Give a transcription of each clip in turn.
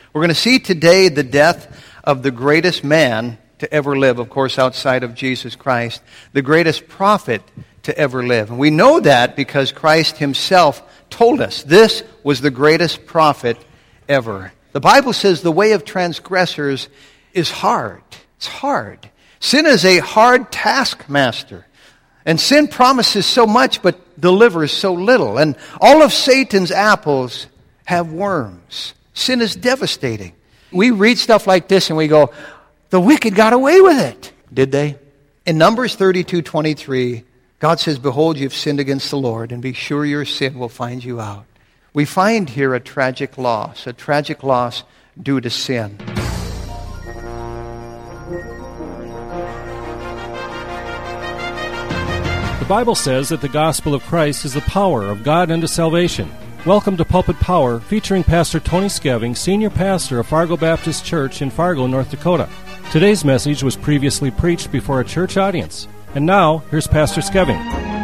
We're going to see today the death of the greatest man to ever live, of course, outside of Jesus Christ, the greatest prophet to ever live. And we know that because Christ himself told us this was the greatest prophet ever. The Bible says the way of transgressors is hard. It's hard. Sin is a hard taskmaster. And sin promises so much but delivers so little. And all of Satan's apples have worms. Sin is devastating. We read stuff like this and we go, the wicked got away with it. Did they? In Numbers 32:23, God says, behold, you've sinned against the Lord, and be sure your sin will find you out. We find here a tragic loss due to sin. The Bible says that the gospel of Christ is the power of God unto salvation. Welcome to Pulpit Power, featuring Pastor Tony Skeving, Senior Pastor of Fargo Baptist Church in Fargo, North Dakota. Today's message was previously preached before a church audience. And now, here's Pastor Skeving.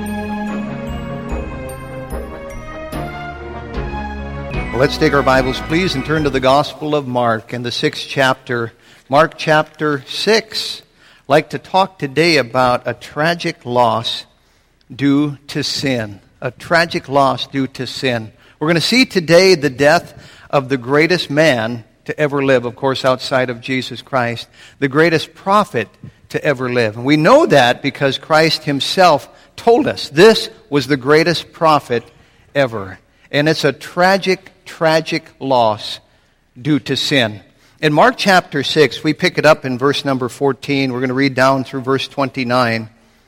Well, let's take our Bibles, please, and turn to the Gospel of Mark in the 6th chapter. Mark chapter 6. I'd like to talk today about a tragic loss due to sin. A tragic loss due to sin. We're going to see today the death of the greatest man to ever live, of course, outside of Jesus Christ, the greatest prophet to ever live. And we know that because Christ himself told us this was the greatest prophet ever. And it's a tragic loss due to sin. In Mark chapter 6, we pick it up in verse number 14. We're going to read down through verse 29.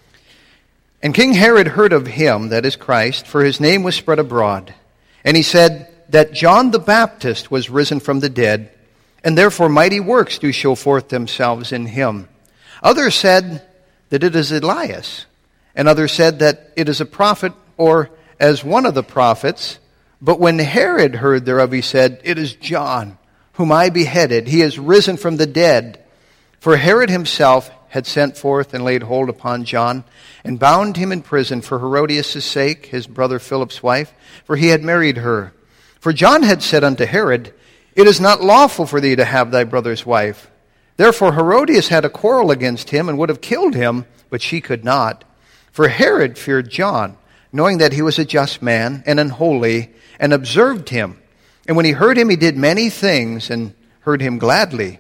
And King Herod heard of him, that is Christ, for his name was spread abroad. And he said that John the Baptist was risen from the dead, and therefore mighty works do show forth themselves in him. Others said that it is Elias, and others said that it is a prophet, or as one of the prophets. But when Herod heard thereof, he said, it is John, whom I beheaded. He is risen from the dead. For Herod himself had sent forth and laid hold upon John, and bound him in prison for Herodias' sake, his brother Philip's wife, for he had married her. For John had said unto Herod, it is not lawful for thee to have thy brother's wife. Therefore Herodias had a quarrel against him, and would have killed him, but she could not. For Herod feared John, knowing that he was a just man, and an holy, and observed him. And when he heard him, he did many things, and heard him gladly.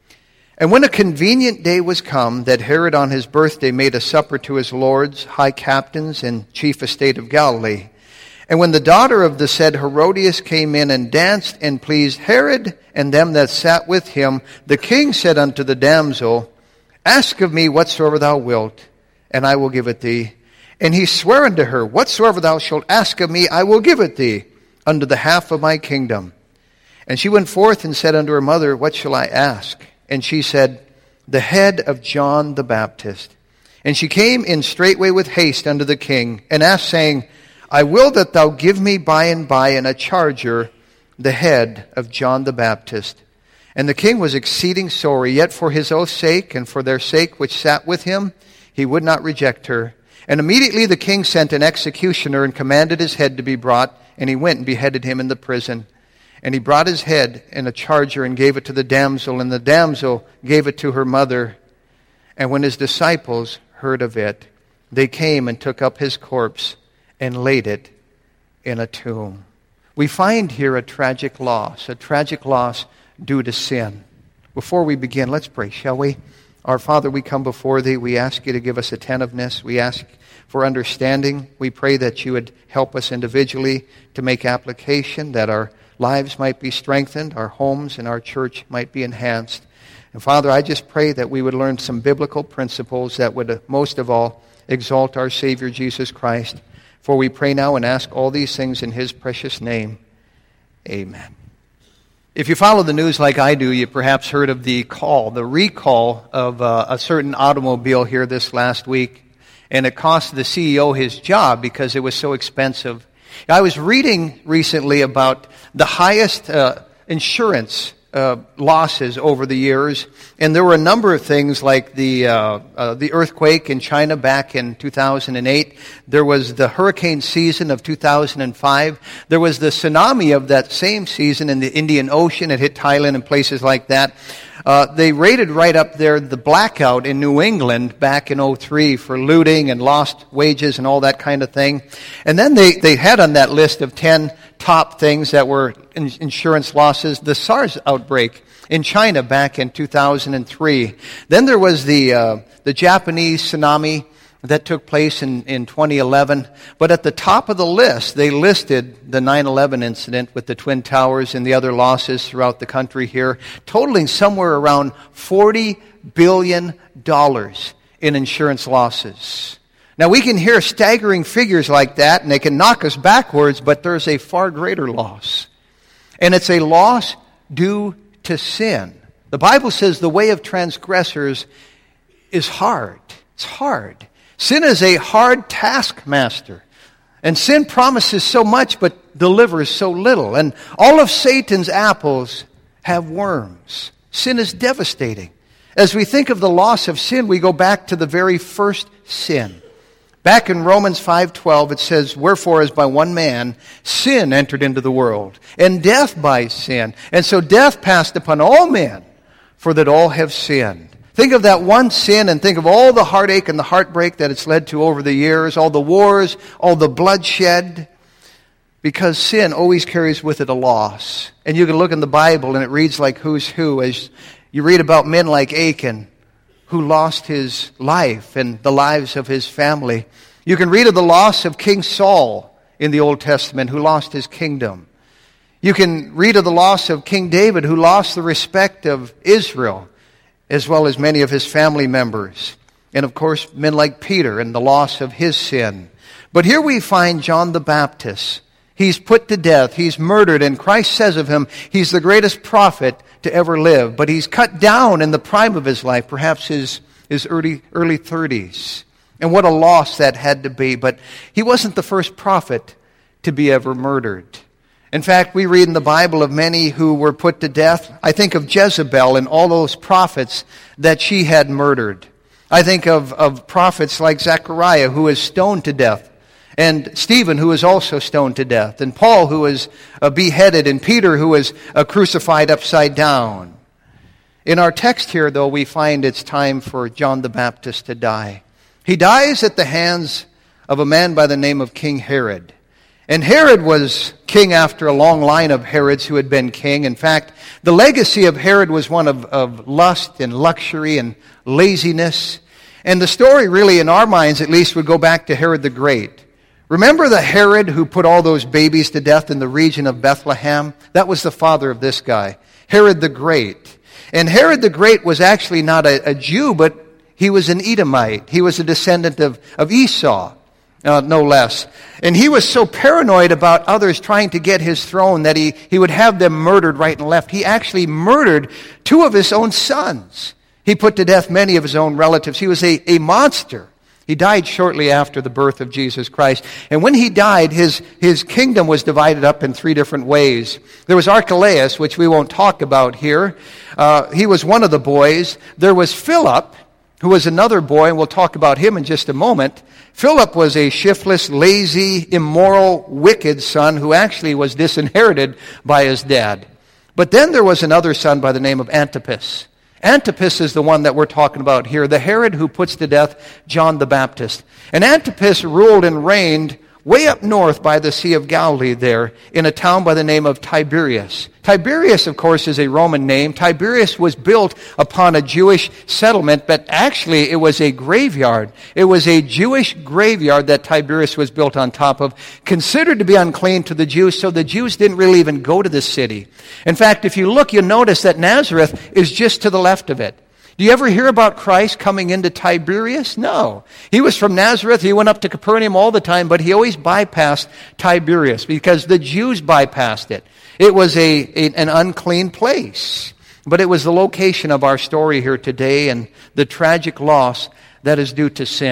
And when a convenient day was come, that Herod on his birthday made a supper to his lords, high captains, and chief estate of Galilee. And when the daughter of the said Herodias came in and danced and pleased Herod and them that sat with him, the king said unto the damsel, ask of me whatsoever thou wilt, and I will give it thee. And he sware unto her, whatsoever thou shalt ask of me, I will give it thee, unto the half of my kingdom. And she went forth and said unto her mother, what shall I ask? And she said, the head of John the Baptist. And she came in straightway with haste unto the king, and asked, saying, I will that thou give me by and by in a charger the head of John the Baptist. And the king was exceeding sorry, yet for his oath's sake, and for their sake which sat with him, he would not reject her. And immediately the king sent an executioner, and commanded his head to be brought, and he went and beheaded him in the prison. And he brought his head in a charger, and gave it to the damsel, and the damsel gave it to her mother. And when his disciples heard of it, they came and took up his corpse, and laid it in a tomb. We find here a tragic loss due to sin. Before we begin, let's pray, shall we? Our Father, we come before Thee. We ask You to give us attentiveness. We ask for understanding. We pray that You would help us individually to make application, that our lives might be strengthened, our homes and our church might be enhanced. And Father, I just pray that we would learn some biblical principles that would most of all exalt our Savior Jesus Christ. For we pray now and ask all these things in His precious name. Amen. If you follow the news like I do, you perhaps heard of the recall of a certain automobile here this last week. And it cost the CEO his job because it was so expensive. I was reading recently about the highest insurance losses over the years, and there were a number of things like the earthquake in China back in 2008. There was the hurricane season of 2005. There was the tsunami of that same season in the Indian Ocean. It hit Thailand and places like that. They rated right up there the blackout in New England back in 2003 for looting and lost wages and all that kind of thing. And then they had on that list of 10 top things that were insurance losses, the SARS outbreak in China back in 2003. Then there was the Japanese tsunami that took place in 2011. But at the top of the list, they listed the 9/11 incident with the Twin Towers and the other losses throughout the country here, totaling somewhere around $40 billion in insurance losses. Now, we can hear staggering figures like that, and they can knock us backwards, but there's a far greater loss. And it's a loss due to sin. The Bible says the way of transgressors is hard. It's hard. Sin is a hard taskmaster. And sin promises so much, but delivers so little. And all of Satan's apples have worms. Sin is devastating. As we think of the loss of sin, we go back to the very first sin. Back in Romans 5:12, it says, "Wherefore, as by one man sin entered into the world, and death by sin. And so death passed upon all men, for that all have sinned." Think of that one sin and think of all the heartache and the heartbreak that it's led to over the years, all the wars, all the bloodshed, because sin always carries with it a loss. And you can look in the Bible and it reads like who's who, as you read about men like Achan, who lost his life and the lives of his family. You can read of the loss of King Saul in the Old Testament, who lost his kingdom. You can read of the loss of King David, who lost the respect of Israel, as well as many of his family members. And of course, men like Peter and the loss of his sin. But here we find John the Baptist. He's put to death. He's murdered. And Christ says of him, he's the greatest prophet to ever live. But he's cut down in the prime of his life, perhaps his early 30s. And what a loss that had to be. But he wasn't the first prophet to be ever murdered. In fact, we read in the Bible of many who were put to death. I think of Jezebel and all those prophets that she had murdered. I think of prophets like Zechariah, who was stoned to death. And Stephen, who was also stoned to death. And Paul, who was beheaded. And Peter, who was crucified upside down. In our text here, though, we find it's time for John the Baptist to die. He dies at the hands of a man by the name of King Herod. And Herod was king after a long line of Herods who had been king. In fact, the legacy of Herod was one of lust and luxury and laziness. And the story really, in our minds at least, would go back to Herod the Great. Remember the Herod who put all those babies to death in the region of Bethlehem? That was the father of this guy, Herod the Great. And Herod the Great was actually not a Jew, but he was an Edomite. He was a descendant of Esau, no less. And he was so paranoid about others trying to get his throne that he would have them murdered right and left. He actually murdered 2 of his own sons. He put to death many of his own relatives. He was a monster. He died shortly after the birth of Jesus Christ. And when he died, his kingdom was divided up in 3 different ways. There was Archelaus, which we won't talk about here. He was one of the boys. There was Philip, who was another boy, and we'll talk about him in just a moment. Philip was a shiftless, lazy, immoral, wicked son who actually was disinherited by his dad. But then there was another son by the name of Antipas. Antipas is the one that we're talking about here, the Herod who puts to death John the Baptist. And Antipas ruled and reigned way up north by the Sea of Galilee there in a town by the name of Tiberias. Tiberias, of course, is a Roman name. Tiberias was built upon a Jewish settlement, but actually it was a graveyard. It was a Jewish graveyard that Tiberias was built on top of, considered to be unclean to the Jews, so the Jews didn't really even go to this city. In fact, if you look, you'll notice that Nazareth is just to the left of it. Do you ever hear about Christ coming into Tiberias? No. He was from Nazareth. He went up to Capernaum all the time, but he always bypassed Tiberias because the Jews bypassed it. It was an unclean place. But it was the location of our story here today and the tragic loss that is due to sin.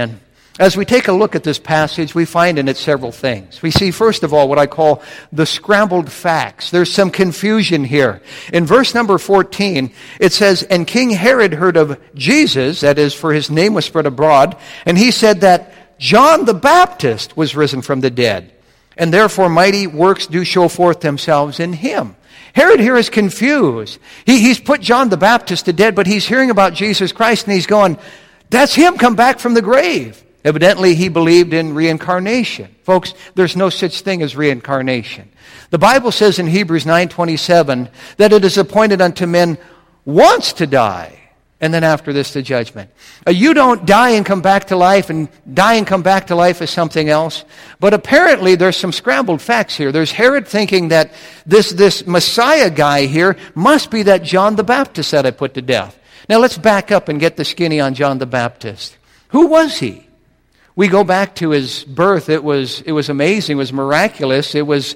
As we take a look at this passage, we find in it several things. We see, first of all, what I call the scrambled facts. There's some confusion here. In verse number 14, it says, "And King Herod heard of Jesus," that is, for his name was spread abroad, "and he said that John the Baptist was risen from the dead, and therefore mighty works do show forth themselves in him." Herod here is confused. He's put John the Baptist to death, but he's hearing about Jesus Christ, and he's going, that's him come back from the grave. Evidently, he believed in reincarnation. Folks, there's no such thing as reincarnation. The Bible says in Hebrews 9:27 that it is appointed unto men once to die, and then after this the judgment. You don't die and come back to life, and die and come back to life is something else. But apparently there's some scrambled facts here. There's Herod thinking that this Messiah guy here must be that John the Baptist that I put to death. Now let's back up and get the skinny on John the Baptist. Who was he? We go back to his birth. It was amazing. It was miraculous. It was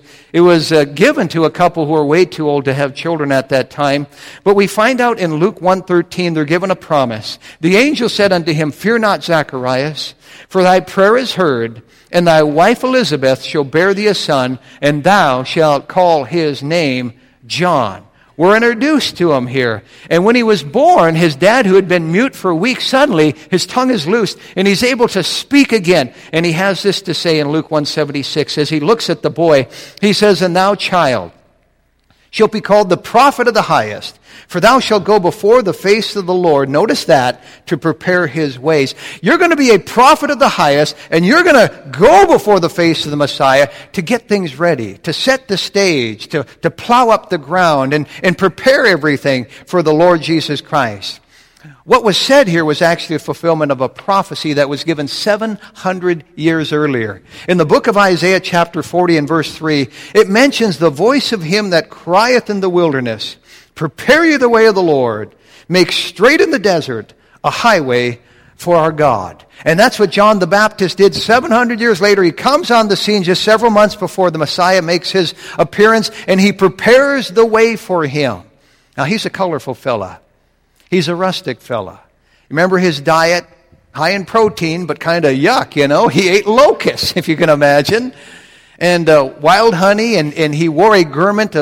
given to a couple who were way too old to have children at that time. But we find out in Luke 1:13, they're given a promise. "The angel said unto him, Fear not, Zacharias, for thy prayer is heard, and thy wife Elizabeth shall bear thee a son, and thou shalt call his name John." We're introduced to him here. And when he was born, his dad, who had been mute for weeks, suddenly his tongue is loosed and he's able to speak again. And he has this to say in Luke 1:76. As he looks at the boy, he says, "And thou, child, shalt be called the prophet of the highest. For thou shalt go before the face of the Lord," notice that, "to prepare his ways." You're going to be a prophet of the highest, and you're going to go before the face of the Messiah to get things ready, to set the stage, to plow up the ground, and prepare everything for the Lord Jesus Christ. What was said here was actually a fulfillment of a prophecy that was given 700 years earlier. In the book of Isaiah chapter 40 and verse 3, it mentions the voice of him that crieth in the wilderness, "Prepare ye the way of the Lord, make straight in the desert a highway for our God." And that's what John the Baptist did 700 years later. He comes on the scene just several months before the Messiah makes his appearance, and he prepares the way for him. Now, he's a colorful fella. He's a rustic fella. Remember his diet? High in protein, but kind of yuck, you know. He ate locusts, if you can imagine. And wild honey, and he wore a garment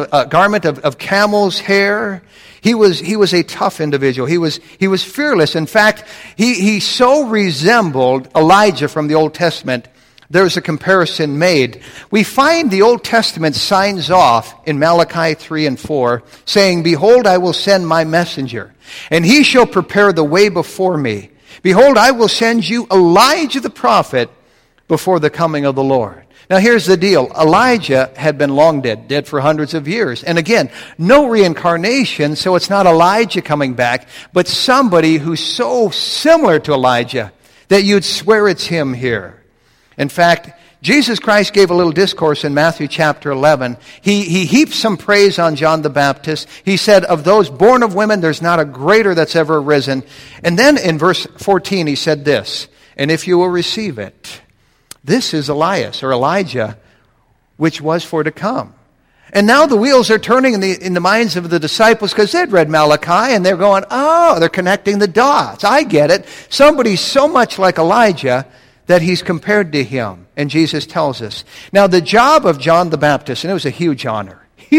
of camel's hair. He was a tough individual. He was fearless. In fact, he so resembled Elijah from the Old Testament. There's a comparison made. We find the Old Testament signs off in Malachi 3 and 4, saying, "Behold, I will send my messenger, and he shall prepare the way before me. Behold, I will send you Elijah the prophet before the coming of the Lord." Now here's the deal. Elijah had been long dead for hundreds of years. And again, no reincarnation, so it's not Elijah coming back, but somebody who's so similar to Elijah that you'd swear it's him here. In fact, Jesus Christ gave a little discourse in Matthew chapter 11. He heaped some praise on John the Baptist. He said, "Of those born of women, there's not a greater that's ever arisen." And then in verse 14, he said this, "And if you will receive it, this is Elias," or Elijah, "which was for to come." And now the wheels are turning in the minds of the disciples because they'd read Malachi and they're going, oh, they're connecting the dots. I get it. Somebody's so much like Elijah that he's compared to him. And Jesus tells us. Now the job of John the Baptist, and it was a huge honor,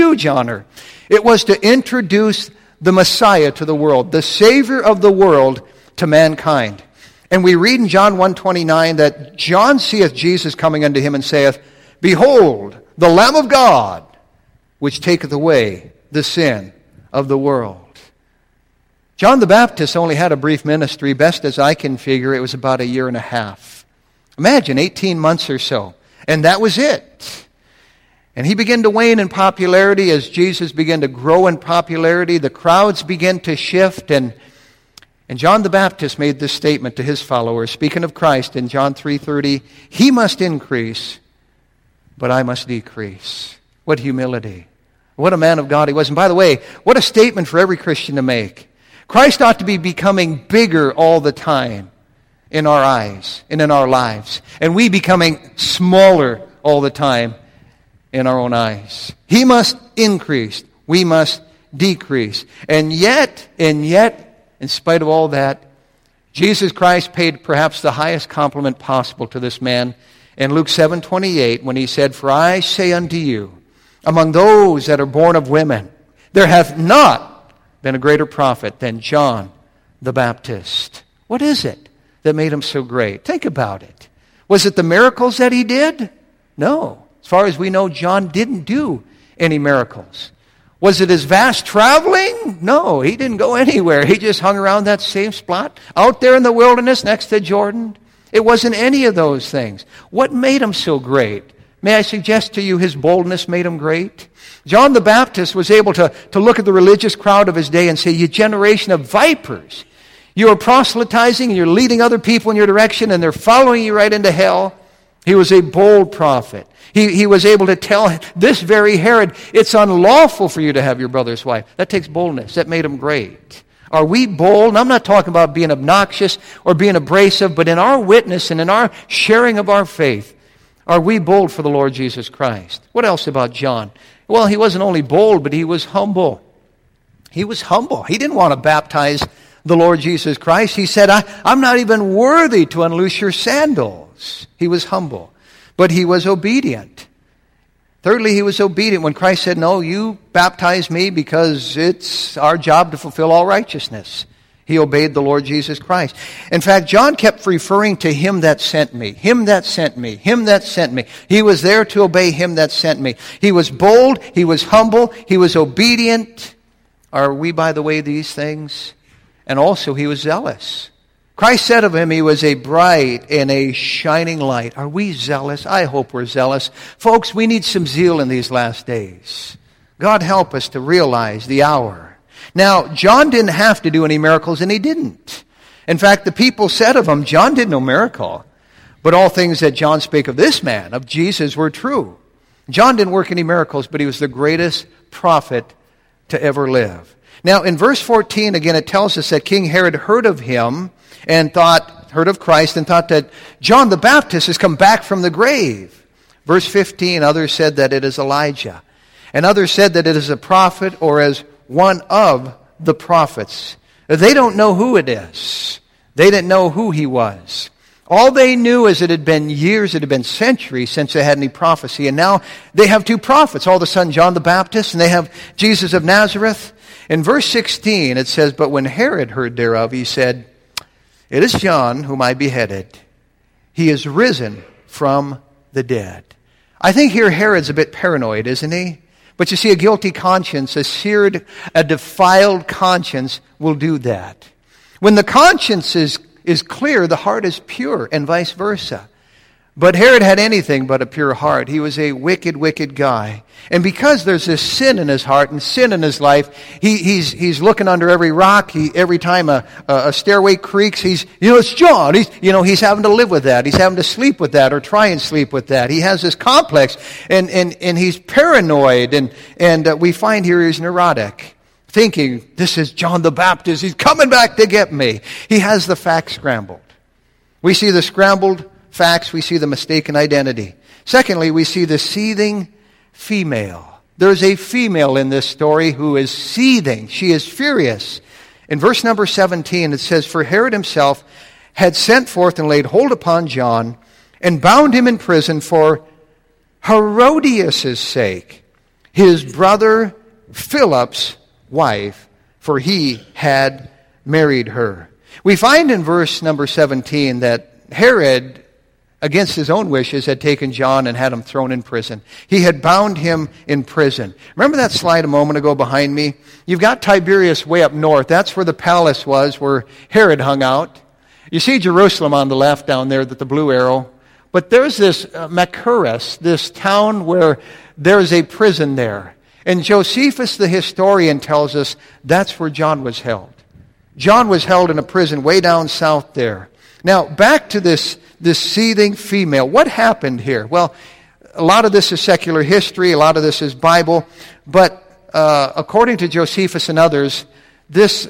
it was to introduce the Messiah to the world, the Savior of the world to mankind. And we read in John 1:29 that John seeth Jesus coming unto him and saith, "Behold, the Lamb of God, which taketh away the sin of the world." John the Baptist only had a brief ministry. Best as I can figure, it was about a year and a half. Imagine 18 months or so. And that was it. And he began to wane in popularity as Jesus began to grow in popularity. The crowds began to shift. And John the Baptist made this statement to his followers, speaking of Christ in John 3:30, "He must increase, but I must decrease." What humility. What a man of God he was. And by the way, what a statement for every Christian to make. Christ ought to be becoming bigger all the time in our eyes and in our lives. And we becoming smaller all the time in our own eyes. He must increase. We must decrease. And yet, in spite of all that, Jesus Christ paid perhaps the highest compliment possible to this man in Luke 7:28 when he said, "For I say unto you, among those that are born of women, there hath not been a greater prophet than John the Baptist." What is it that made him so great? Think about it. Was it the miracles that he did? No. As far as we know, John didn't do any miracles. Was it his vast traveling? No, he didn't go anywhere. He just hung around that same spot out there in the wilderness next to Jordan. It wasn't any of those things. What made him so great? May I suggest to you his boldness made him great? John the Baptist was able to look at the religious crowd of his day and say, "You generation of vipers, you are proselytizing and you're leading other people in your direction and they're following you right into hell." He was a bold prophet. He was able to tell this very Herod, "It's unlawful for you to have your brother's wife." That takes boldness. That made him great. Are we bold? And I'm not talking about being obnoxious or being abrasive, but in our witness and in our sharing of our faith, are we bold for the Lord Jesus Christ? What else about John? Well, he wasn't only bold, but he was humble. He was humble. He didn't want to baptize the Lord Jesus Christ. He said, I'm not even worthy to unloose your sandals. He was humble. But he was obedient. Thirdly, he was obedient when Christ said, "No, you baptize me because it's our job to fulfill all righteousness." He obeyed the Lord Jesus Christ. In fact, John kept referring to him that sent me, him that sent me, him that sent me. He was there to obey him that sent me. He was bold, he was humble, he was obedient. Are we, by the way, these things? And also he was zealous. Christ said of him, he was a bright and a shining light. Are we zealous? I hope we're zealous. Folks, we need some zeal in these last days. God help us to realize the hour. Now, John didn't have to do any miracles, and he didn't. In fact, the people said of him, "John did no miracle. But all things that John spake of this man, of Jesus, were true." John didn't work any miracles, but he was the greatest prophet to ever live. Now, in verse 14, again, it tells us that King Herod heard of him and heard of Christ and thought that John the Baptist has come back from the grave. Verse 15, others said that it is Elijah. And others said that it is a prophet or as one of the prophets. They don't know who it is. They didn't know who he was. All they knew is it had been years, it had been centuries since they had any prophecy. And now they have two prophets, all of a sudden John the Baptist, and they have Jesus of Nazareth. In verse 16 it says, "But when Herod heard thereof, he said, It is John whom I beheaded. He is risen from the dead." I think here Herod's a bit paranoid, isn't he? But you see, a guilty conscience, a defiled conscience will do that. When the conscience is clear, the heart is pure, and vice versa. But Herod had anything but a pure heart. He was a wicked, wicked guy. And because there's this sin in his heart and sin in his life, he's looking under every rock. Every time a stairway creaks, it's John. He's having to live with that. He's having to sleep with that or try and sleep with that. He has this complex and he's paranoid and we find here he's neurotic, thinking, "This is John the Baptist. He's coming back to get me." He has the facts scrambled. We see the scrambled facts, we see the mistaken identity. Secondly, we see the seething female. There's a female in this story who is seething. She is furious. In verse number 17, it says, "For Herod himself had sent forth and laid hold upon John and bound him in prison for Herodias' sake, his brother Philip's wife, for he had married her." We find in verse number 17 that Herod, against his own wishes, had taken John and had him thrown in prison. He had bound him in prison. Remember that slide a moment ago behind me? You've got Tiberias way up north. That's where the palace was, where Herod hung out. You see Jerusalem on the left down there, the blue arrow. But there's this Machaerus, this town where there's a prison there. And Josephus the historian tells us that's where John was held. John was held in a prison way down south there. Now, back to this seething female. What happened here? Well, a lot of this is secular history, a lot of this is Bible, but according to Josephus and others, this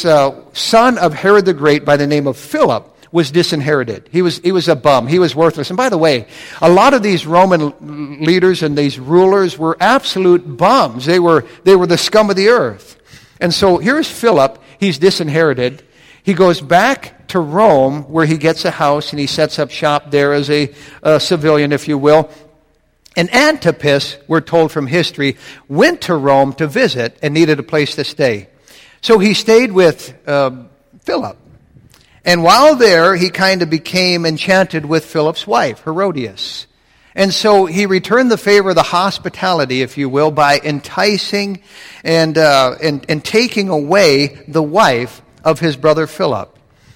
son of Herod the Great by the name of Philip was disinherited. He was a bum. He was worthless. And by the way, a lot of these Roman leaders and these rulers were absolute bums. They were the scum of the earth. And so here's Philip. He's disinherited. He goes back to Rome, where he gets a house, and he sets up shop there as a civilian, if you will. And Antipas, we're told from history, went to Rome to visit and needed a place to stay. So he stayed with Philip. And while there, he kind of became enchanted with Philip's wife, Herodias. And so he returned the favor of the hospitality, if you will, by enticing and taking away the wife of his brother Philip.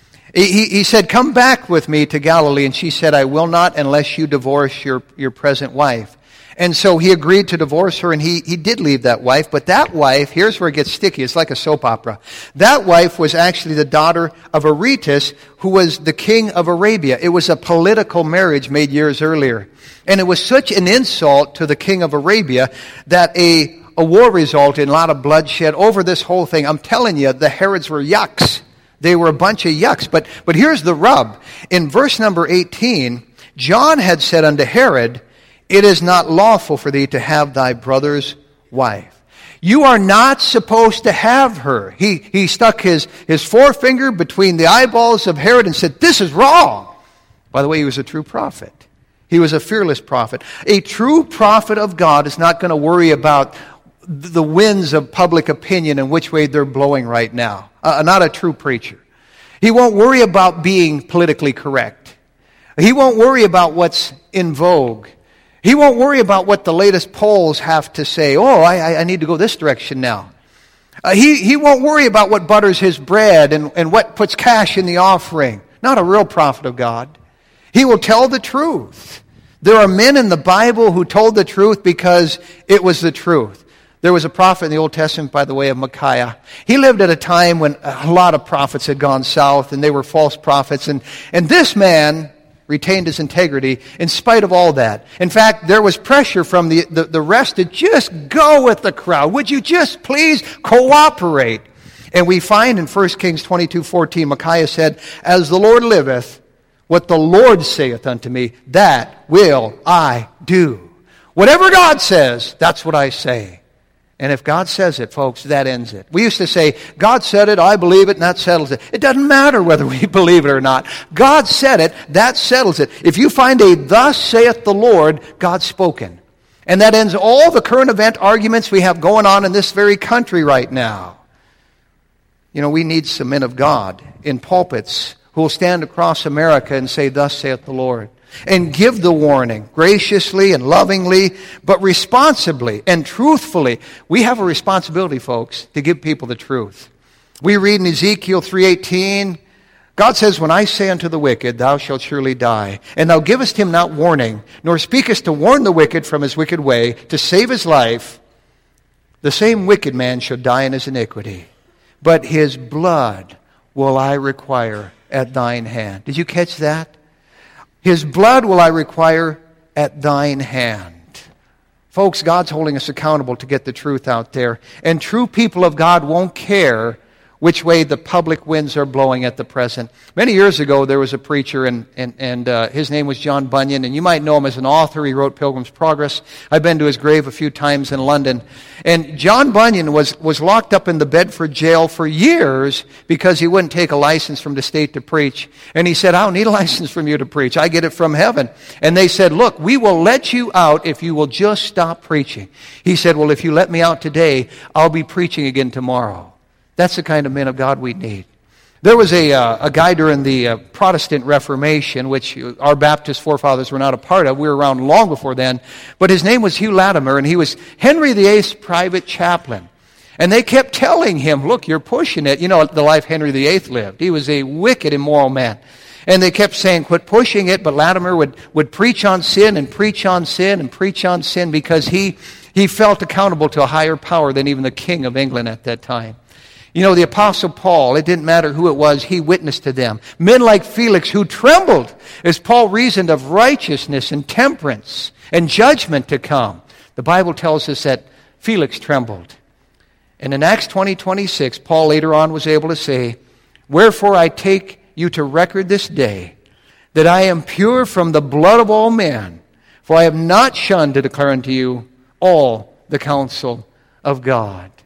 He said, "Come back with me to Galilee." And she said, "I will not unless you divorce your present wife." And so he agreed to divorce her, and he did leave that wife. But that wife, here's where it gets sticky. It's like a soap opera. That wife was actually the daughter of Aretas, who was the king of Arabia. It was a political marriage made years earlier. And it was such an insult to the king of Arabia that a war resulted in a lot of bloodshed over this whole thing. I'm telling you, the Herods were yucks. They were a bunch of yucks. But here's the rub. In verse number 18, John had said unto Herod, "It is not lawful for thee to have thy brother's wife." You are not supposed to have her. He stuck his forefinger between the eyeballs of Herod and said, "This is wrong." By the way, he was a true prophet. He was a fearless prophet. A true prophet of God is not going to worry about the winds of public opinion and which way they're blowing right now. Not a true preacher. He won't worry about being politically correct. He won't worry about what's in vogue. He won't worry about what the latest polls have to say. Oh, I need to go this direction now. He won't worry about what butters his bread and what puts cash in the offering. Not a real prophet of God. He will tell the truth. There are men in the Bible who told the truth because it was the truth. There was a prophet in the Old Testament by the way of Micaiah. He lived at a time when a lot of prophets had gone south and they were false prophets. And this man retained his integrity in spite of all that. In fact, there was pressure from the rest to just go with the crowd. Would you just please cooperate? And we find in 1 Kings 22:14, Micaiah said, "As the Lord liveth, what the Lord saith unto me, that will I do." Whatever God says, that's what I say. And if God says it, folks, that ends it. We used to say, God said it, I believe it, and that settles it. It doesn't matter whether we believe it or not. God said it, that settles it. If you find a "thus saith the Lord," God's spoken. And that ends all the current event arguments we have going on in this very country right now. You know, we need some men of God in pulpits who will stand across America and say, "Thus saith the Lord." And give the warning graciously and lovingly, but responsibly and truthfully. We have a responsibility, folks, to give people the truth. We read in Ezekiel 3:18, God says, "When I say unto the wicked, thou shalt surely die, and thou givest him not warning, nor speakest to warn the wicked from his wicked way, to save his life, the same wicked man shall die in his iniquity. But his blood will I require at thine hand." Did you catch that? His blood will I require at thine hand. Folks, God's holding us accountable to get the truth out there. And true people of God won't care which way the public winds are blowing at the present. Many years ago, there was a preacher, and his name was John Bunyan, and you might know him as an author. He wrote Pilgrim's Progress. I've been to his grave a few times in London. And John Bunyan was locked up in the Bedford jail for years because he wouldn't take a license from the state to preach. And he said, "I don't need a license from you to preach. I get it from heaven." And they said, "Look, we will let you out if you will just stop preaching." He said, "Well, if you let me out today, I'll be preaching again tomorrow." That's the kind of men of God we need. There was a guy during the Protestant Reformation, which our Baptist forefathers were not a part of. We were around long before then. But his name was Hugh Latimer, and he was Henry VIII's private chaplain. And they kept telling him, "Look, you're pushing it." You know the life Henry VIII lived. He was a wicked, immoral man. And they kept saying, "Quit pushing it." But Latimer would preach on sin and preach on sin and preach on sin because he felt accountable to a higher power than even the King of England at that time. You know, the Apostle Paul, it didn't matter who it was, he witnessed to them. Men like Felix who trembled as Paul reasoned of righteousness and temperance and judgment to come. The Bible tells us that Felix trembled. And in Acts 20:26, Paul later on was able to say, "Wherefore I take you to record this day, that I am pure from the blood of all men, for I have not shunned to declare unto you all the counsel of God."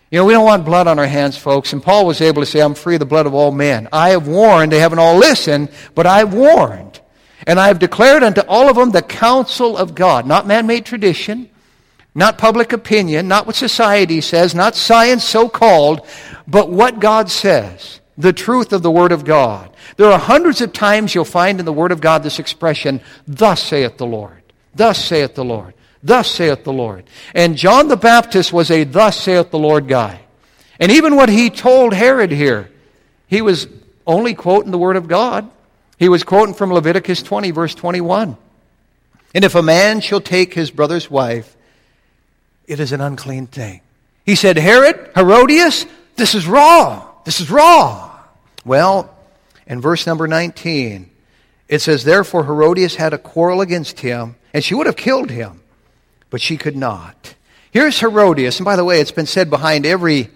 You know, we don't want blood on our hands, folks. And Paul was able to say, I'm free of the blood of all men. I have warned. They haven't all listened, but I've warned. And I have declared unto all of them the counsel of God. Not man-made tradition, not public opinion, not what society says, not science so-called, but what God says, the truth of the Word of God. There are hundreds of times you'll find in the Word of God this expression, thus saith the Lord, thus saith the Lord, thus saith the Lord. And John the Baptist was a thus saith the Lord guy. And even what he told Herod here, he was only quoting the Word of God. He was quoting from Leviticus 20, verse 21. And if a man shall take his brother's wife, it is an unclean thing. He said, Herodias, this is wrong. This is wrong. Well, in verse number 19, it says, therefore Herodias had a quarrel against him, and she would have killed him, but she could not. Here's Herodias, and by the way, it's been said behind every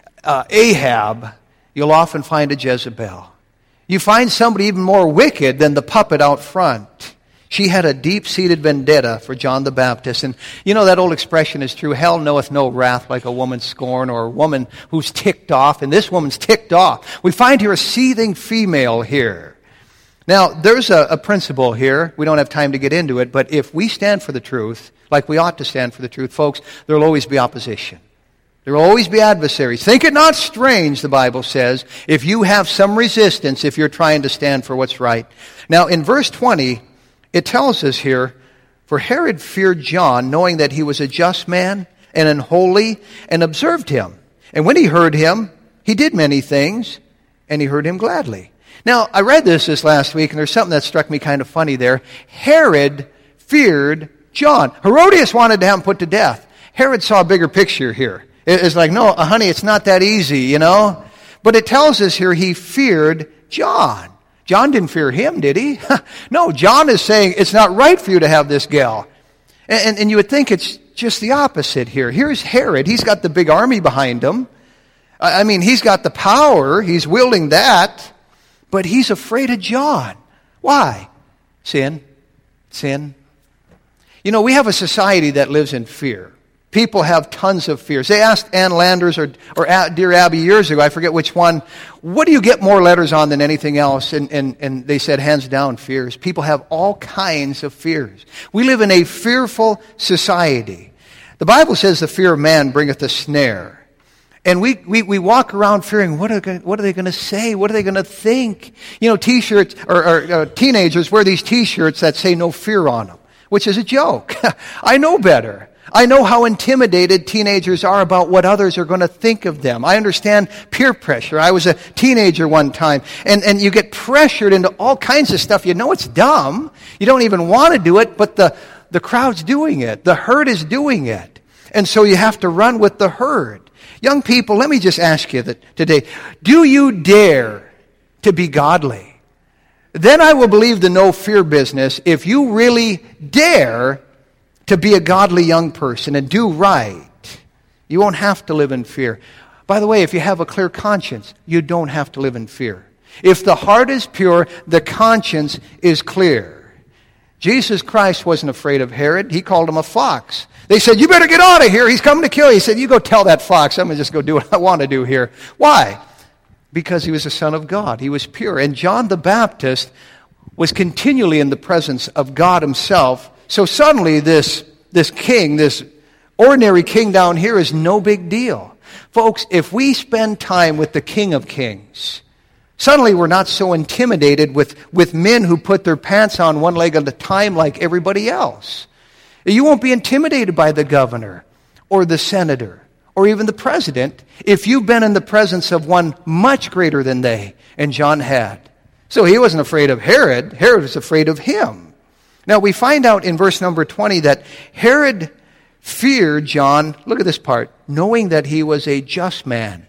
Ahab, you'll often find a Jezebel. You find somebody even more wicked than the puppet out front. She had a deep-seated vendetta for John the Baptist. And you know that old expression is true, hell knoweth no wrath like a woman's scorn, or a woman who's ticked off, and this woman's ticked off. We find here a seething female here. Now, there's a principle here. We don't have time to get into it, but if we stand for the truth, like we ought to stand for the truth, folks, there will always be opposition. There will always be adversaries. Think it not strange, the Bible says, if you have some resistance, if you're trying to stand for what's right. Now, in verse 20, it tells us here, for Herod feared John, knowing that he was a just man and an holy, and observed him. And when he heard him, he did many things, and he heard him gladly. Now, I read this last week, and there's something that struck me kind of funny there. Herod feared John. Herodias wanted to have him put to death. Herod saw a bigger picture here. It's like, no, honey, it's not that easy, you know. But it tells us here he feared John. John didn't fear him, did he? No, John is saying it's not right for you to have this gal. And you would think it's just the opposite here. Here's Herod. He's got the big army behind him. I mean, he's got the power. He's wielding that. But he's afraid of John. Why? Sin. Sin. You know, we have a society that lives in fear. People have tons of fears. They asked Ann Landers or Dear Abby years ago, I forget which one, what do you get more letters on than anything else? And they said, hands down, fears. People have all kinds of fears. We live in a fearful society. The Bible says the fear of man bringeth a snare. And we walk around fearing, what are they going to say? What are they going to think? You know, T-shirts, or teenagers wear these T-shirts that say no fear on them, which is a joke. I know better. I know how intimidated teenagers are about what others are going to think of them. I understand peer pressure. I was a teenager one time, and you get pressured into all kinds of stuff. You know it's dumb. You don't even want to do it, but the crowd's doing it. The herd is doing it. And so you have to run with the herd. Young people, let me just ask you today, do you dare to be godly? Then I will believe the no fear business if you really dare to be a godly young person and do right. You won't have to live in fear. By the way, if you have a clear conscience, you don't have to live in fear. If the heart is pure, the conscience is clear. Jesus Christ wasn't afraid of Herod. He called him a fox. They said, you better get out of here. He's coming to kill you. He said, you go tell that fox. I'm going to just go do what I want to do here. Why? Because he was a son of God. He was pure. And John the Baptist was continually in the presence of God himself. So suddenly this king, this ordinary king down here is no big deal. Folks, if we spend time with the King of Kings, suddenly we're not so intimidated with men who put their pants on one leg at a time like everybody else. You won't be intimidated by the governor or the senator or even the president if you've been in the presence of one much greater than they, and John had. So he wasn't afraid of Herod. Herod was afraid of him. Now, we find out in verse number 20 that Herod feared John, look at this part, knowing that he was a just man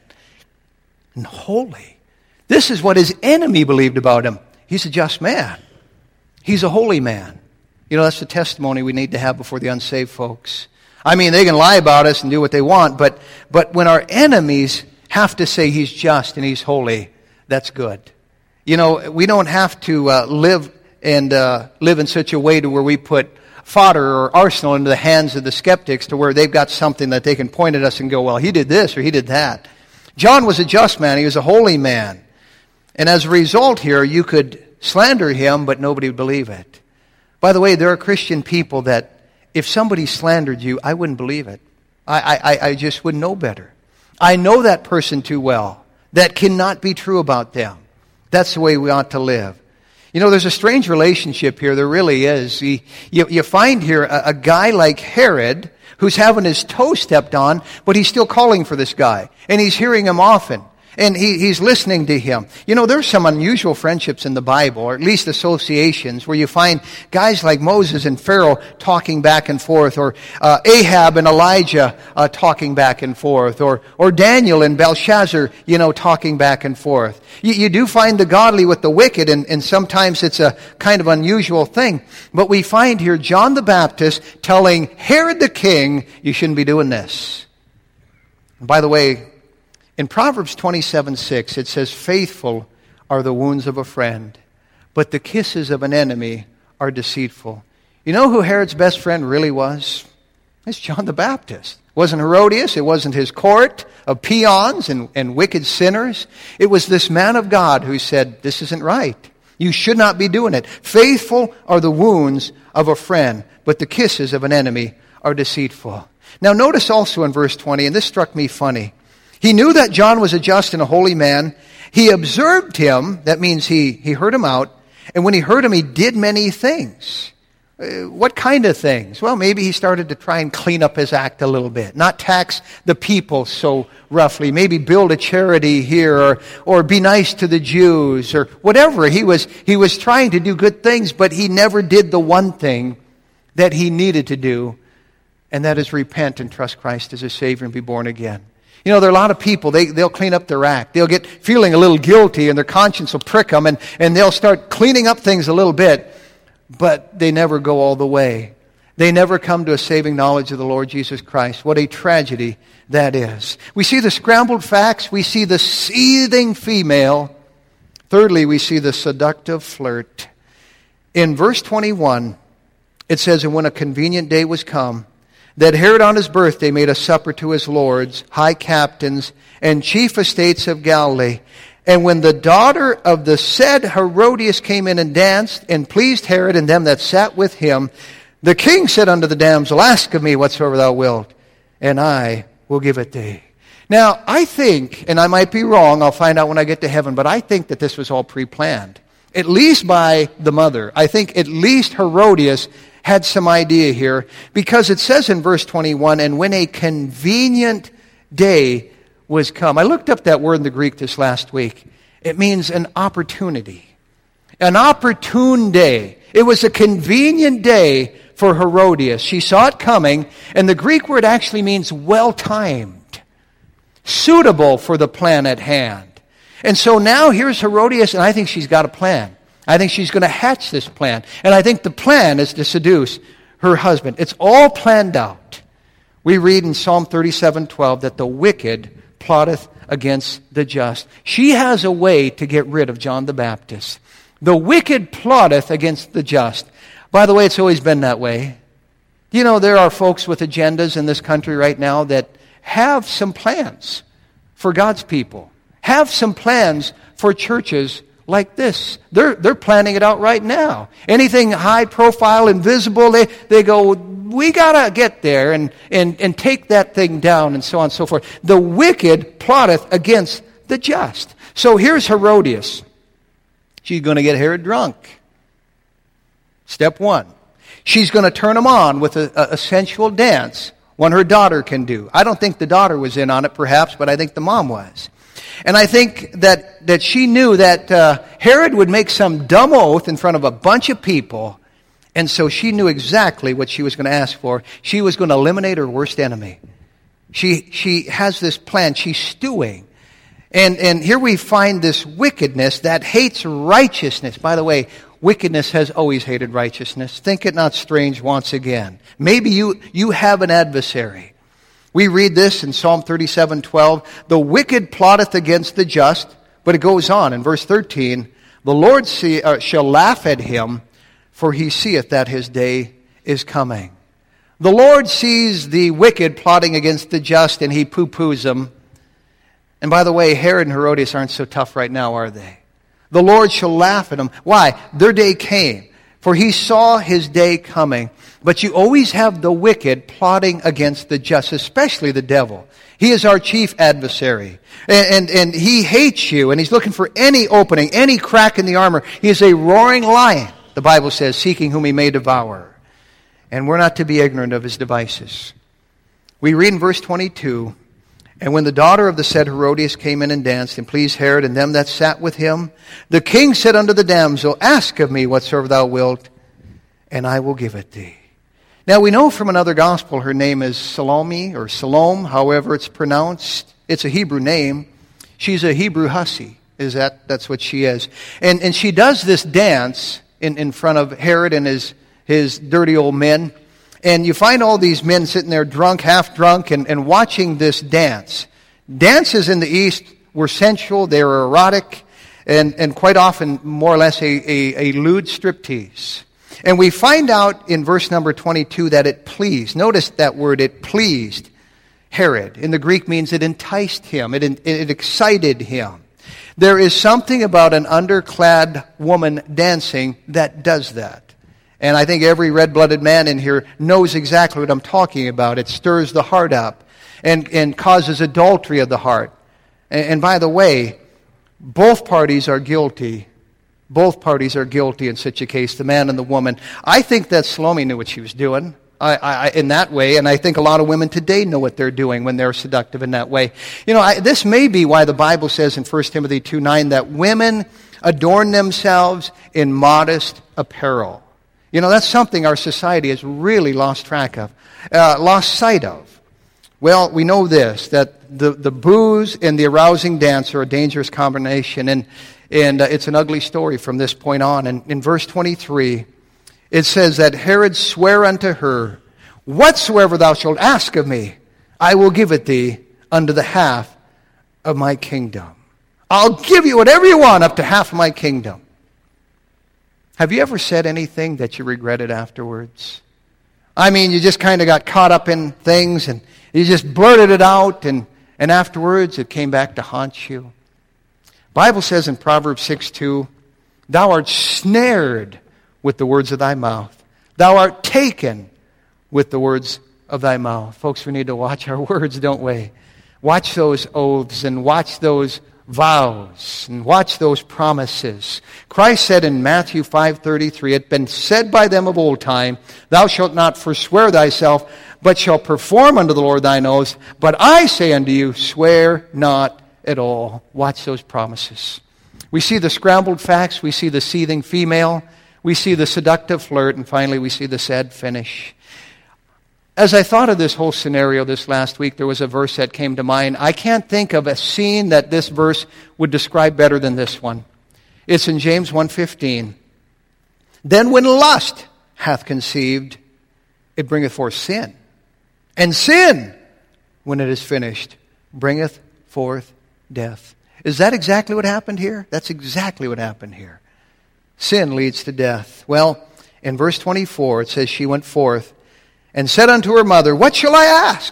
and holy. This is what his enemy believed about him. He's a just man. He's a holy man. You know, that's the testimony we need to have before the unsaved folks. I mean, they can lie about us and do what they want, but when our enemies have to say he's just and he's holy, that's good. You know, we don't have to live in such a way to where we put fodder or arsenal into the hands of the skeptics to where they've got something that they can point at us and go, well, he did this or he did that. John was a just man. He was a holy man. And as a result here, you could slander him, but nobody would believe it. By the way, there are Christian people that if somebody slandered you, I wouldn't believe it. I just would know better. I know that person too well. That cannot be true about them. That's the way we ought to live. You know, there's a strange relationship here. There really is. You find here a guy like Herod who's having his toe stepped on, but he's still calling for this guy. And he's hearing him often. And he's listening to him. You know, there's some unusual friendships in the Bible, or at least associations, where you find guys like Moses and Pharaoh talking back and forth, or Ahab and Elijah talking back and forth, or Daniel and Belshazzar, you know, talking back and forth. You do find the godly with the wicked, and sometimes it's a kind of unusual thing. But we find here John the Baptist telling Herod the king, you shouldn't be doing this. And by the way, in Proverbs 27:6, it says, faithful are the wounds of a friend, but the kisses of an enemy are deceitful. You know who Herod's best friend really was? It's John the Baptist. It wasn't Herodias. It wasn't his court of peons and wicked sinners. It was this man of God who said, this isn't right. You should not be doing it. Faithful are the wounds of a friend, but the kisses of an enemy are deceitful. Now notice also in verse 20, and this struck me funny. He knew that John was a just and a holy man. He observed him. That means he heard him out. And when he heard him, he did many things. What kind of things? Well, maybe he started to try and clean up his act a little bit. Not tax the people so roughly. Maybe build a charity here, or be nice to the Jews, or whatever. He was trying to do good things, but he never did the one thing that he needed to do. And that is repent and trust Christ as a Savior and be born again. You know, there are a lot of people, they'll clean up their act. They'll get feeling a little guilty and their conscience will prick them and they'll start cleaning up things a little bit, but they never go all the way. They never come to a saving knowledge of the Lord Jesus Christ. What a tragedy that is. We see the scrambled facts. We see the seething female. Thirdly, we see the seductive flirt. In verse 21, it says, and when a convenient day was come, that Herod on his birthday made a supper to his lords, high captains, and chief estates of Galilee. And when the daughter of the said Herodias came in and danced, and pleased Herod and them that sat with him, the king said unto the damsel, ask of me whatsoever thou wilt, and I will give it thee. Now, I think, and I might be wrong, I'll find out when I get to heaven, but I think that this was all pre-planned. At least by the mother. I think at least Herodias had some idea here, because it says in verse 21, and when a convenient day was come. I looked up that word in the Greek this last week. It means an opportunity. An opportune day. It was a convenient day for Herodias. She saw it coming, and the Greek word actually means well-timed, suitable for the plan at hand. And so now here's Herodias, and I think she's got a plan. I think she's going to hatch this plan. And I think the plan is to seduce her husband. It's all planned out. We read in Psalm 37:12 that the wicked plotteth against the just. She has a way to get rid of John the Baptist. The wicked plotteth against the just. By the way, it's always been that way. You know, there are folks with agendas in this country right now that have some plans for God's people. Have some plans for churches like this. They're planning it out right now. Anything high profile, invisible, they go, we gotta get there and take that thing down, and so on and so forth. The wicked plotteth against the just. So here's Herodias. She's going to get Herod drunk. Step one. She's going to turn him on with a sensual dance, one her daughter can do. I don't think the daughter was in on it perhaps, but I think the mom was. And I think that she knew that Herod would make some dumb oath in front of a bunch of people, and so she knew exactly what she was going to ask for. She was going to eliminate her worst enemy. She has this plan. She's stewing. And here we find this wickedness that hates righteousness. By the way, wickedness has always hated righteousness. Think it not strange once again. Maybe you have an adversary. We read this in Psalm 37:12. The wicked plotteth against the just, but it goes on in verse 13. The Lord shall laugh at him, for he seeth that his day is coming. The Lord sees the wicked plotting against the just, and He poo-poos them. And by the way, Herod and Herodias aren't so tough right now, are they? The Lord shall laugh at them. Why? Their day came, for He saw His day coming. But you always have the wicked plotting against the just, especially the devil. He is our chief adversary. And he hates you, and he's looking for any opening, any crack in the armor. He is a roaring lion, the Bible says, seeking whom he may devour. And we're not to be ignorant of his devices. We read in verse 22, "And when the daughter of the said Herodias came in and danced, and pleased Herod and them that sat with him, the king said unto the damsel, Ask of me whatsoever thou wilt, and I will give it thee." Now we know from another gospel her name is Salome, or Salome, however it's pronounced. It's a Hebrew name. She's a Hebrew hussy. That's what she is. And she does this dance in front of Herod and his dirty old men. And you find all these men sitting there drunk, half drunk, and watching this dance. Dances in the East were sensual, they were erotic, and quite often more or less a lewd striptease. And we find out in verse number 22 that it pleased. Notice that word, it pleased Herod. In the Greek means it enticed him. It excited him. There is something about an underclad woman dancing that does that. And I think every red-blooded man in here knows exactly what I'm talking about. It stirs the heart up and causes adultery of the heart. And by the way, both parties are guilty. Both parties are guilty in such a case, the man and the woman. I think that Salome knew what she was doing in that way, and I think a lot of women today know what they're doing when they're seductive in that way. This may be why the Bible says in 1 Timothy 2:9 that women adorn themselves in modest apparel. That's something our society has really lost sight of. Well, we know this, that the booze and the arousing dance are a dangerous combination, and it's an ugly story from this point on. And in verse 23, it says that Herod sware unto her, "Whatsoever thou shalt ask of me, I will give it thee unto the half of my kingdom." I'll give you whatever you want up to half of my kingdom. Have you ever said anything that you regretted afterwards? I mean, you just kind of got caught up in things and you just blurted it out and afterwards it came back to haunt you. Bible says in Proverbs 6:2, "Thou art snared with the words of thy mouth. Thou art taken with the words of thy mouth." Folks, we need to watch our words, don't we? Watch those oaths and watch those vows and watch those promises. Christ said in Matthew 5:33, "It had been said by them of old time, Thou shalt not forswear thyself, but shalt perform unto the Lord thine oaths. But I say unto you, swear not at all." Watch those promises. We see the scrambled facts, we see the seething female, we see the seductive flirt, and finally we see the sad finish. As I thought of this whole scenario this last week, there was a verse that came to mind. I can't think of a scene that this verse would describe better than this one. It's in James 1:15. "Then when lust hath conceived, it bringeth forth sin. And sin, when it is finished, bringeth forth death." Is that exactly what happened here? That's exactly what happened here. Sin leads to death. Well, in verse 24, it says, "She went forth and said unto her mother, What shall I ask?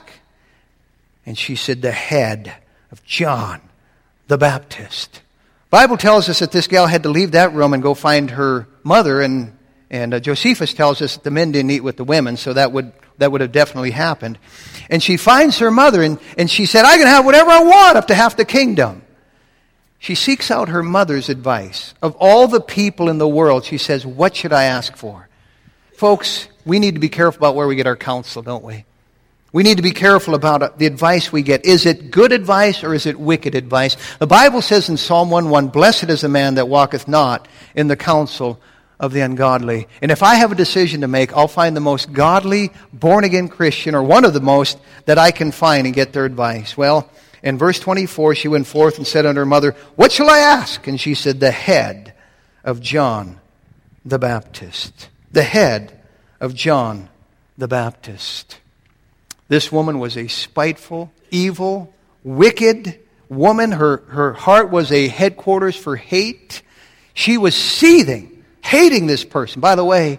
And she said, The head of John the Baptist." Bible tells us that this gal had to leave that room and go find her mother, and Josephus tells us that the men didn't eat with the women, so that would have definitely happened. And she finds her mother, and she said, "I can have whatever I want, up to half the kingdom." She seeks out her mother's advice. Of all the people in the world, she says, "What should I ask for?" Folks, we need to be careful about where we get our counsel, don't we? We need to be careful about the advice we get. Is it good advice or is it wicked advice? The Bible says in Psalm 1:1, "Blessed is the man that walketh not in the counsel of the ungodly." And if I have a decision to make, I'll find the most godly, born-again Christian, or one of the most that I can find, and get their advice. Well, in verse 24, she went forth and said unto her mother, "What shall I ask?" And she said, "The head of John the Baptist." The head of John the Baptist. This woman was a spiteful, evil, wicked woman. Her heart was a headquarters for hate. She was seething, hating this person. By the way,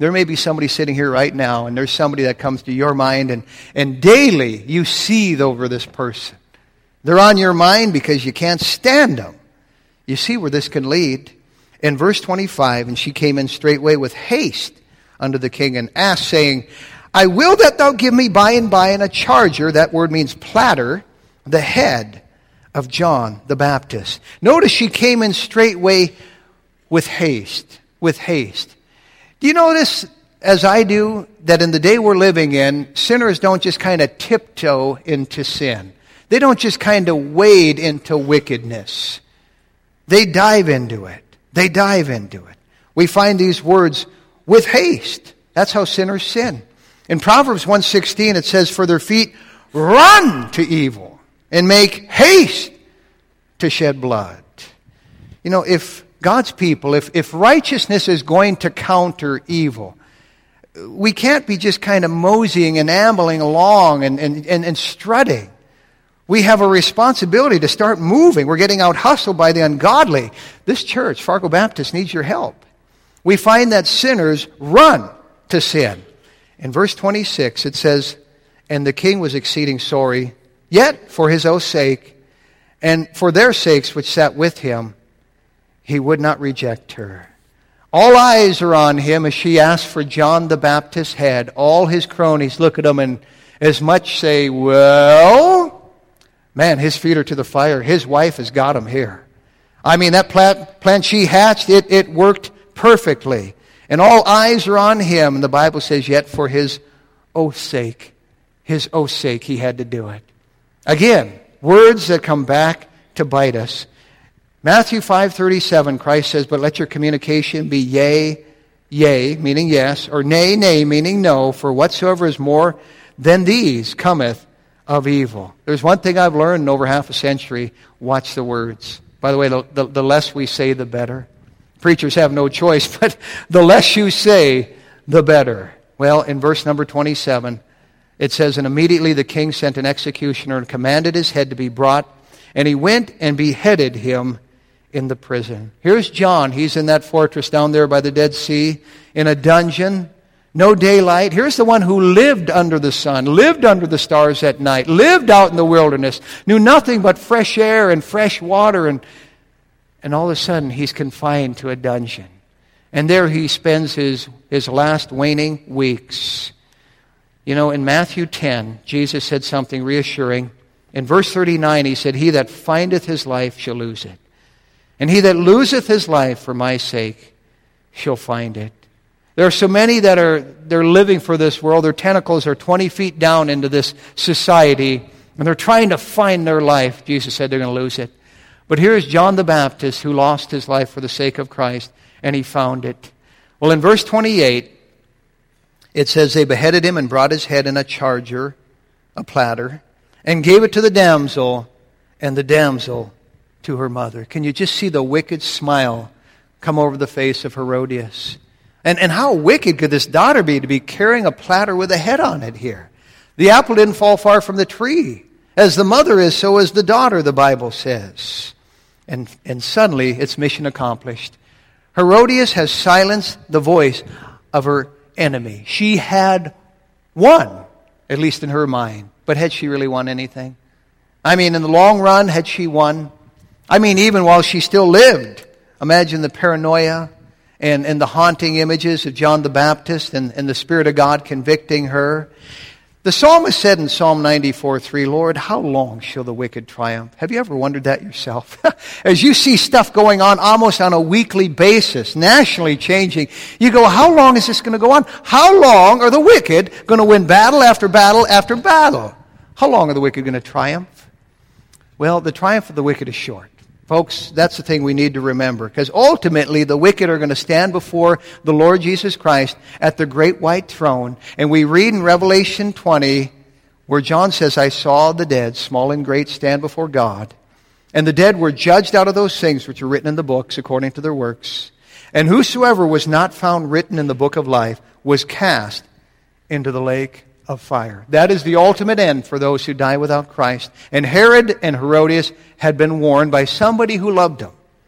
There may be somebody sitting here right now, and there's somebody that comes to your mind, and daily you seethe over this person. They're on your mind because you can't stand them. You see where this can lead. In verse 25, and she came in straightway with haste unto the king and asked, saying, I will that thou give me by and by in a charger, that word means platter, the head of John the Baptist. Notice she came in straightway with haste. With haste. Do you notice, as I do, that in the day we're living in, sinners don't just kind of tiptoe into sin. They don't just kind of wade into wickedness. They dive into it. They dive into it. We find these words, with haste. That's how sinners sin. In Proverbs 1:16 it says, for their feet run to evil and make haste to shed blood. You know, if God's people, if righteousness is going to counter evil, we can't be just kind of moseying and ambling along and strutting. We have a responsibility to start moving. We're getting out hustled by the ungodly. This church, Fargo Baptist, needs your help. We find that sinners run to sin. In verse 26 it says, and the king was exceeding sorry, yet for his oath's sake, and for their sakes which sat with him, he would not reject her. All eyes are on him as she asks for John the Baptist's head. All his cronies look at him and as much say, well, man, his feet are to the fire. His wife has got him here. I mean, that plan she hatched, it worked perfectly. And all eyes are on him. And the Bible says, yet for his oath's sake, he had to do it. Again, words that come back to bite us. Matthew 5:37, Christ says, but let your communication be yea, yea, meaning yes, or nay, nay, meaning no, for whatsoever is more than these cometh of evil. There's one thing I've learned in over half a century, watch the words. By the way, the less we say, the better. Preachers have no choice, but the less you say, the better. Well, in verse number 27, it says, and immediately the king sent an executioner and commanded his head to be brought, and he went and beheaded him in the prison. Here's John. He's in that fortress down there by the Dead Sea, in a dungeon, no daylight. Here's the one who lived under the sun, lived under the stars at night, lived out in the wilderness, knew nothing but fresh air and fresh water, and all of a sudden he's confined to a dungeon. And there he spends his last waning weeks. You know, in Matthew 10, Jesus said something reassuring. In verse 39, he said, he that findeth his life shall lose it. And he that loseth his life for my sake shall find it. There are so many they're living for this world. Their tentacles are 20 feet down into this society, and they're trying to find their life. Jesus said they're going to lose it. But here is John the Baptist who lost his life for the sake of Christ, and he found it. Well, in verse 28, it says, they beheaded him and brought his head in a charger, a platter, and gave it to the damsel, and the damsel to her mother. Can you just see the wicked smile come over the face of Herodias? And how wicked could this daughter be to be carrying a platter with a head on it here? The apple didn't fall far from the tree. As the mother is, so is the daughter, the Bible says. And suddenly, it's mission accomplished. Herodias has silenced the voice of her enemy. She had won, at least in her mind. But had she really won anything? I mean, in the long run, had she won? I mean, even while she still lived. Imagine the paranoia and the haunting images of John the Baptist and the Spirit of God convicting her. The psalmist said in Psalm 94:3, Lord, how long shall the wicked triumph? Have you ever wondered that yourself? As you see stuff going on almost on a weekly basis, nationally changing, you go, how long is this going to go on? How long are the wicked going to win battle after battle after battle? How long are the wicked going to triumph? Well, the triumph of the wicked is short. Folks, that's the thing we need to remember, because ultimately the wicked are going to stand before the Lord Jesus Christ at the great white throne. And we read in Revelation 20 where John says, I saw the dead, small and great, stand before God. And the dead were judged out of those things which are written in the books according to their works. And whosoever was not found written in the book of life was cast into the lake of fire. That is the ultimate end for those who die without Christ. And Herod and Herodias had been warned by somebody who loved them.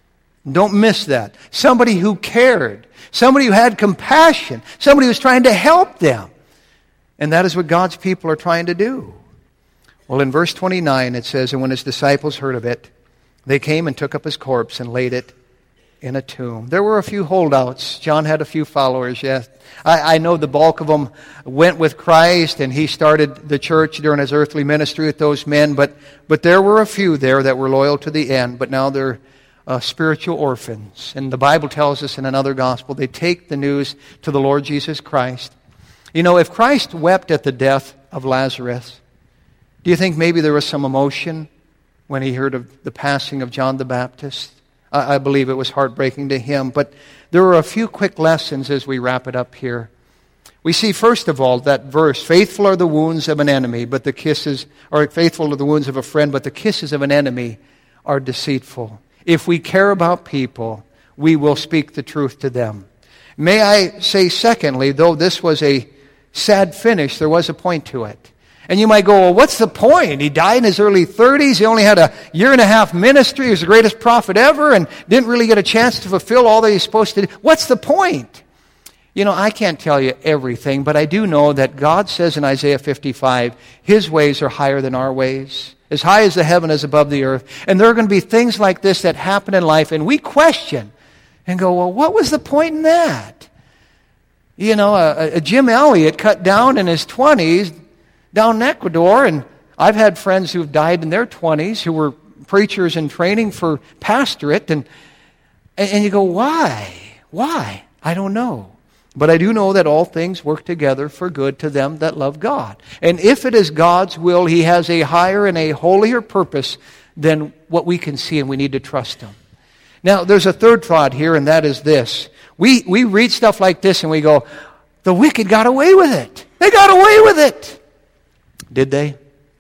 Don't miss that. Somebody who cared. Somebody who had compassion. Somebody who was trying to help them. And that is what God's people are trying to do. Well, in verse 29 it says, and when his disciples heard of it, they came and took up his corpse and laid it in a tomb. There were a few holdouts. John had a few followers, yes. I know the bulk of them went with Christ, and he started the church during his earthly ministry with those men. But there were a few there that were loyal to the end, but now they're spiritual orphans. And the Bible tells us in another gospel, they take the news to the Lord Jesus Christ. You know, if Christ wept at the death of Lazarus, do you think maybe there was some emotion when he heard of the passing of John the Baptist? I believe it was heartbreaking to him. But there are a few quick lessons as we wrap it up here. We see, first of all, that verse, faithful are the wounds of an enemy, but the kisses, or faithful are the wounds of a friend, but the kisses of an enemy are deceitful. If we care about people, we will speak the truth to them. May I say, secondly, though this was a sad finish, there was a point to it. And you might go, well, what's the point? He died in his early 30s. He only had a 1.5 year ministry. He was the greatest prophet ever and didn't really get a chance to fulfill all that he's supposed to do. What's the point? You know, I can't tell you everything, but I do know that God says in Isaiah 55, his ways are higher than our ways. As high as the heaven is above the earth. And there are going to be things like this that happen in life, and we question and go, well, what was the point in that? You know, Jim Elliot cut down in his 20s down in Ecuador, and I've had friends who've died in their 20s who were preachers in training for pastorate, and you go, why? Why? I don't know. But I do know that all things work together for good to them that love God. And if it is God's will, he has a higher and a holier purpose than what we can see, and we need to trust him. Now, there's a third thought here, and that is this. We read stuff like this, and we go, the wicked got away with it. They got away with it. Did they?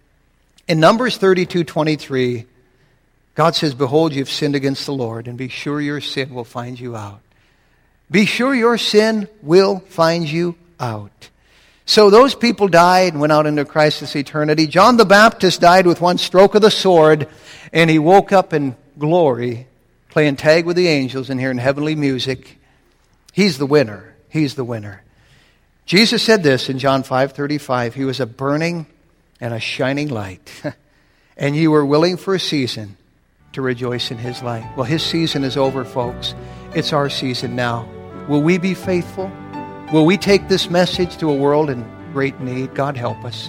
In Numbers 32:23, God says, behold, you've sinned against the Lord, and be sure your sin will find you out. Be sure your sin will find you out. So those people died and went out into Christ's eternity. John the Baptist died with one stroke of the sword, and he woke up in glory, playing tag with the angels and hearing heavenly music. He's the winner. He's the winner. Jesus said this in John 5:35. He was a burning and a shining light. And you were willing for a season to rejoice in his light. Well, his season is over, folks. It's our season now. Will we be faithful? Will we take this message to a world in great need? God help us.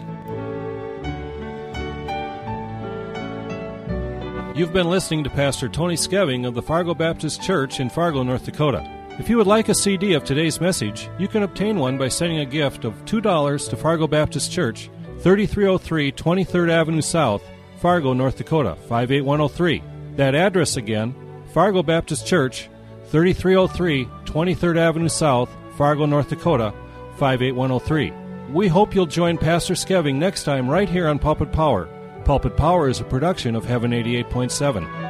You've been listening to Pastor Tony Skeving of the Fargo Baptist Church in Fargo, North Dakota. If you would like a CD of today's message, you can obtain one by sending a gift of $2 to Fargo Baptist Church, 3303 23rd Avenue South, Fargo, North Dakota, 58103. That address again, Fargo Baptist Church, 3303 23rd Avenue South, Fargo, North Dakota, 58103. We hope you'll join Pastor Skeving next time right here on Pulpit Power. Pulpit Power is a production of Heaven 88.7.